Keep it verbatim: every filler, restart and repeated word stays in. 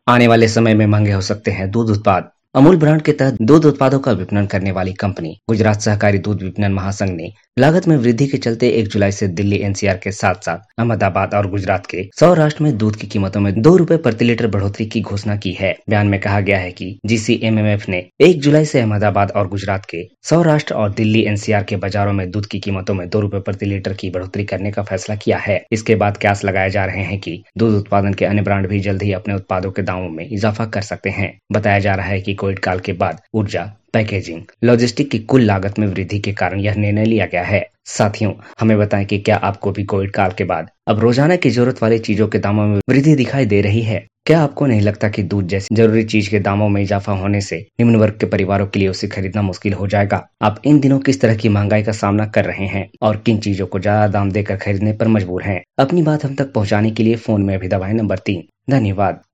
आने वाले समय में महंगे हो सकते हैं दूध उत्पाद। अमूल ब्रांड के तहत दूध उत्पादों का विपणन करने वाली कंपनी गुजरात सहकारी दूध विपणन महासंघ ने लागत में वृद्धि के चलते एक जुलाई से दिल्ली एनसीआर के साथ साथ अहमदाबाद और गुजरात के सौराष्ट्र में दूध की कीमतों में दो रुपए प्रति लीटर बढ़ोतरी की घोषणा की है। बयान में कहा गया है कि जीसीएमएमएफ ने एक जुलाई से अहमदाबाद और गुजरात के सौराष्ट्र और दिल्ली एनसीआर के बाजारों में दूध की कीमतों में दो रुपए प्रति लीटर की बढ़ोतरी करने का फैसला किया है। इसके बाद कयास लगाए जा रहे हैं कि दूध उत्पादन के अन्य ब्रांड भी जल्द ही अपने उत्पादों के दामों में इजाफा कर सकते हैं। बताया जा रहा है कि कोविड काल के बाद ऊर्जा, पैकेजिंग, लॉजिस्टिक की कुल लागत में वृद्धि के कारण यह निर्णय लिया गया है। साथियों, हमें बताएं कि क्या आपको भी कोविड काल के बाद अब रोजाना की जरूरत वाली चीजों के दामों में वृद्धि दिखाई दे रही है? क्या आपको नहीं लगता कि दूध जैसी जरूरी चीज के दामों में इजाफा होने से निम्न वर्ग के परिवारों के लिए उसे खरीदना मुश्किल हो जाएगा? आप इन दिनों किस तरह की महंगाई का सामना कर रहे हैं और किन चीजों को ज्यादा दाम देकर खरीदने पर मजबूर हैं? अपनी बात हम तक पहुँचाने के लिए फोन में अभी दबाएं नंबर तीन। धन्यवाद।